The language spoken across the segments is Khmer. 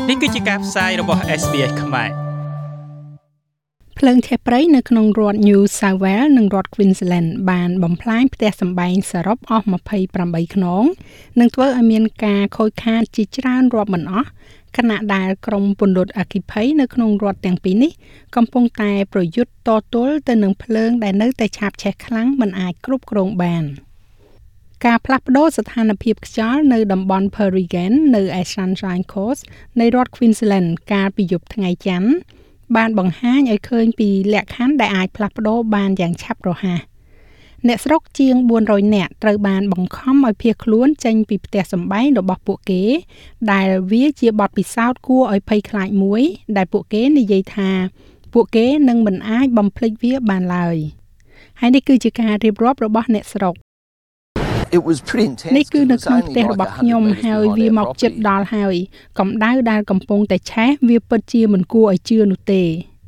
នេះគឺជាការផ្សាយរបស់ SBS ខ្មែរភ្លើងឆេះព្រៃនៅក្នុងរដ្ឋ New South Wales និងរដ្ឋ Queensland បានបំផ្លាញផ្ទះសម្បែងសរុបអស់28ខ្នងនិងធ្វើឲ្យមានការខូចខាតជាច្រើនរាប់មិនអស់ខណៈដែលក្រុមពន្លត់អគ្គិភ័យនៅក្នុងរដ្ឋទាំងពីរនេះកំពុងតែប្រយុទ្ធតទល់ទៅនឹងភ្លើងដែលនៅតែឆាបឆេះខ្លាំងមិនអាចគ្រប់គ្រងបានការផ្លាស់ប្តូរស្ថានភាពខ្យល់នៅតំបន់ Perrigan នៅឯ Sunshine Coast នៃរដ្ឋ Queensland កាលពីយប់ថ្ងៃច័ន្ទបានបង្ហាញឲ្យឃើញពីលក្ខខណ្ឌដែលអាចផ្លាស់ប្តូរបានយ៉ាងឆាប់រហ័សអ្នកស្រុកជាង400នាក់ត្រូវបានបង្ខំឲ្យភៀសខ្លួនចេញពីផ្ទះសម្បែងរបស់ពួកគេដែលវាជាបទពិសោធន៍គួរឲ្យភ័យខ្លាចមួយដែលពួកគេនិយាយថាពួកគេនឹងមិនអាចបំភ្លេចវាបានឡើយហើយនេះគឺជាការរៀបរាប់របស់អ្នកស្រុកនេះគឺនៅក្នុងផ្ទះរបស់ខ្ញុំហើយវាមកជិតដល់ហើយកម្ដៅដែលកំពុងតែឆេះវាពិតជាមិនគួរឲ្យជឿនោះទេ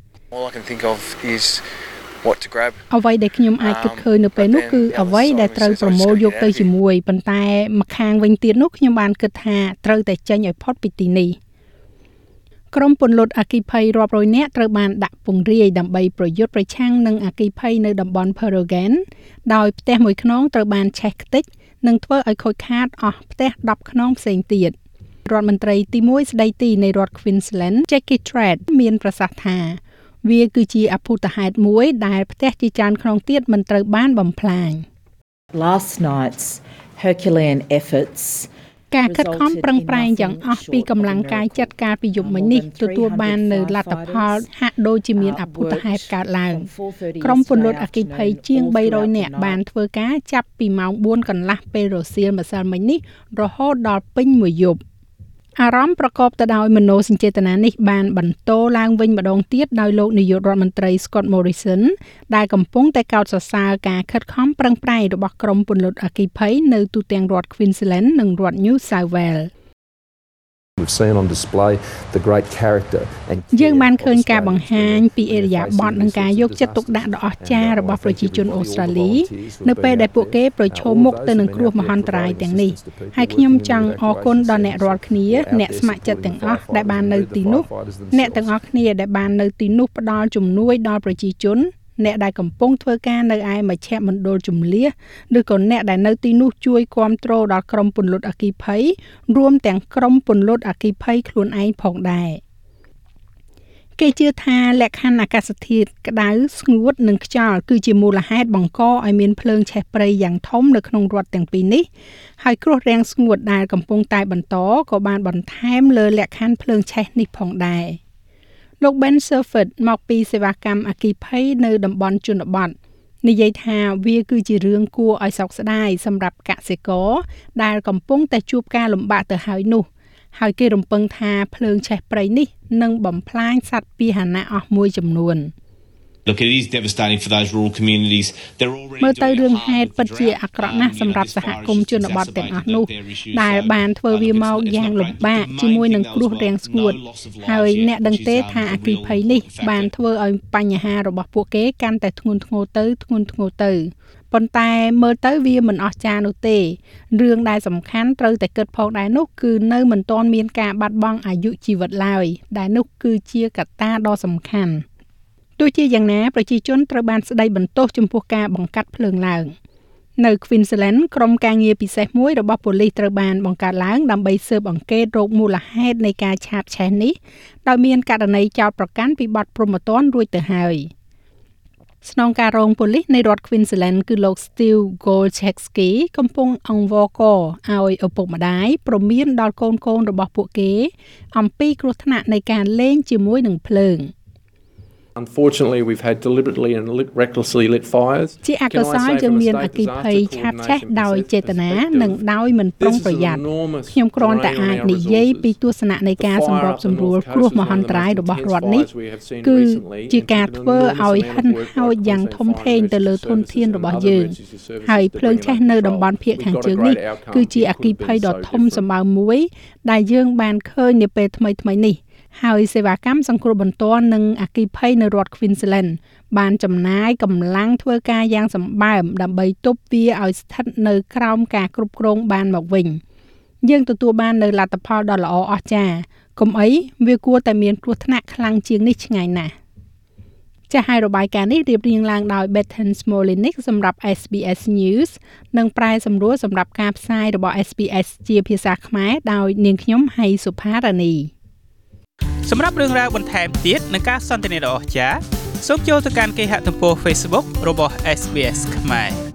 អ្វីដែលខ្ញុំអាចគិតឃើញនៅពេលនោះគឺអ្វីដែលត្រូវប្រមូលយកទៅជាមួយប៉ុន្តែម្ខាងវិញទៀតនោះខ្ញុំបានគិតថាត្រូវតែចេញឲ្យផុតពីទីនេះក្រុមពន្លត់អគ្គិភ័យរាប់រយនាក់ត្រូវបានដាក់ពង្រាយដើម្បីប្រយុទ្ធប្រឆាំងនឹងអគ្គិភ័យនៅតំបន់ Perrigan ដោយផ្ទះមួយខ្នងត្រូវបានឆេះខ្ទេចនិងធ្វើឲ្យខូចខាតអស់ផ្ទះ10ខ្នងផ្សេងទៀតរដ្ឋមន្ត្រីទី1ស្ដីទីនៃរដ្ឋ Queensland Jackie Trad មានប្រសាសន៍ថាវាគឺជាអភូតហេតុមួយដែលផ្ទះជាច្រើនខ្នងទៀតមិនត្រូវបានបំផ្លាញ Last night's Herculean efforts ការខិតខំប្រឹងប្រែងយ៉ាងអស់ពីកម្លាំងកាយចិត្តកាលពីយប់មិញនេះទទួលបាននៅលទ្ធផលហាក់ដូចជាមានអភូតហេតុកើតឡើងក្រុមពន្លត់អគ្គិភ័យជាង300នាក់បានធ្វើការចាប់ពីម៉ោង4កន្លះពេលរសៀលម្សិលមិញនេះរហូតដល់ពេញមួយយប់អារម្មណ៍ប្រកបទៅដោយមនោសញ្ចេតនានេះបានបន្តឡើងវិញម្ដងទៀតដោយលោកនាយករដ្ឋមន្ត្រី Scott Morrison ដែលកំពុងតែកោតសរសើរការខិតខំប្រឹងប្រែងរបស់ក្រុមពន្លត់អគ្គិភ័យនៅទូទាំងរដ្ឋ Queensland និងរដ្ឋ New South Wales We've seen on display the great character and យើងបានឃើញការបង្ហាញពីឥរិយាបថនិងការយកចិត្តទុកដាក់ដ៏អស្ចារ្យរបស់ប្រជាជនអូស្ត្រាលីនៅពេលដែលពួកគេប្រឈមមុខទៅនឹងគ្រោះមហន្តរាយទាំងនេះហើយខ្ញុំចង់អរគុណដល់អ្នករាល់គ្នាអ្នកស្ម័គ្រចិត្តទាំងអស់ដែលបាននៅទីនោះអ្នកទាំងអស់គ្នាដែលបាននៅទីនោះផ្ដល់ជំនួយដល់ប្រជាជនអ្នកដែលកំពុងធ្វើការនៅឯមជ្ឈមណ្ឌលជម្លៀសឬក៏អ្នកដែលនៅទីនោះជួយគាំទ្រដល់ក្រុមពន្លត់អគ្គិភ័យរួមទាំងក្រុមពន្លត់អគ្គិភ័យខ្លួនឯងផងដែរគេជឿថាលក្ខខណ្ឌអាកាសធាតុក្តៅស្ងួតនិងខ្យល់គឺជាមូលហេតុបង្កឲ្យមានភ្លើងឆេះព្រៃយ៉ាងធំនៅក្នុងរដ្ឋទាំងពីរនេះហើយគ្រោះរាំងស្ងួតដែលកំពុងតែបន្តក៏បានបន្ថែមលើលក្ខខណ្ឌភ្លើងឆេះនេះផងដែរលោក Ben Surford មកពីសេវាកម្មអគ្គិភ័យនៅតំបន់ជនបទនិយាយថាវាគឺជារឿងគួរឲ្យសោកស្ដាយសម្រាប់កសិករដែលកំពុងតែជួបការលំបាកទៅហើយនោះហើយគេរំពឹងថាភ្លើងឆេះព្រៃនេះនឹងបំផ្លាញសត្វពាហនៈអស់មួយចំនួន Look, it is devastating for those rural communities. They're already មើលទៅរឿងហេតុពិតជាអាក្រក់ណាស់សម្រាប់សហគមន៍ជនបទទាំងអស់នោះដែលបានធ្វើវាមកយ៉ាងលំបាកជាមួយនឹងគ្រោះរាំងស្ងួតហើយអ្នកដឹងទេថាអគ្គិភ័យនេះបានធ្វើឲ្យបញ្ហារបស់ពួកគេកាន់តែធ្ងន់ធ្ងរទៅប៉ុន្តែមើលទៅវាមិនអស្ចារ្យនោះទេរឿងដែលសំខាន់ត្រូវតែគិតផងដែរនោះគឺនៅមិនទាន់មានការបាត់បង់អាយុជីវិតឡើយដែលនោះគឺជាកត្តាដ៏សំខាន់ទោះជាយ៉ាងណាប្រជាជនត្រូវបានស្ដីបន្ទោសចំពោះការបង្កាត់ភ្លើងឡើងនៅ Queensland ក្រុមការងារពិសេសមួយរបស់ប៉ូលីសត្រូវបានបង្កើតឡើងដើម្បីស៊ើបអង្កេតរកមូលហេតុនៃការឆាបឆេះនេះដោយមានករណីចោទប្រកាន់ពីបទព្រហ្មទណ្ឌរួចទៅហើយស្នងការរងប៉ូលីសនៃរដ្ឋ Queensland គឺលោក Steve Golchevsky កំពុងអង្វរករឲ្យឪពុកម្ដាយព្រមានដល់កូនៗរបស់ពួកគេអំពីគ្រោះថ្នាក់នៃការលេងជាមួយនឹងភ្លើង Unfortunately, we've had deliberately and recklessly lit fires. ជាអកុសលយើងមានអគ្គិភ័យឆាបឆេះដោយចេតនានិងដោយមិនប្រុងប្រយ័ត្នខ្ញុំគ្រាន់តែអាចនិយាយពីទស្សនៈនៃការសម្របសម្រួលគ្រោះមហន្តរាយរបស់រដ្ឋនេះគឺជាការធ្វើឲ្យហិនហោចយ៉ាងធំធេងទៅលើធនធានរបស់យើងហើយភ្លើងឆេះនៅតំបន់ភាគខាងជើងនេះគឺជាអគ្គិភ័យដ៏ធំសម្បើមមួយដែលយើងបានឃើញនាពេលថ្មីៗនេះហើយសេវាកម្មសង្គ្រោះបន្ទាន់និងអគ្គិភ័យនៅរដ្ឋ Queensland បានចំណាយកម្លាំងធ្វើការយ៉ាងសម្បើមដើម្បីទប់វាឲ្យស្ថិតនៅក្រោមការគ្រប់គ្រងបានមកវិញយើងទទួលបាននៅលទ្ធផលដ៏ល្អអស្ចារ្យកុំអីវាគួរតែមានគ្រោះថ្នាក់ខ្លាំងជាងនេះឆ្ងាយណាស់ចាស់ហើយរបាយការណ៍នេះរៀបរៀងឡើងដោយ Bethan Smolinik សម្រាប់ SBS News និងប្រែសម្រួលសម្រាប់ការផ្សាយរបស់ SBS ជាភាសាខ្មែរដោយនាងខ្ញុំហៃសុផារ៉ានីសម្រាប់រឿងរ៉ាវបន្ថែមទៀតនិងការសន្ទនាដ៏អស្ចារ្យសូមចូលទៅកាន់គេហទំព័រ Facebook របស់ SBS ខ្មែរ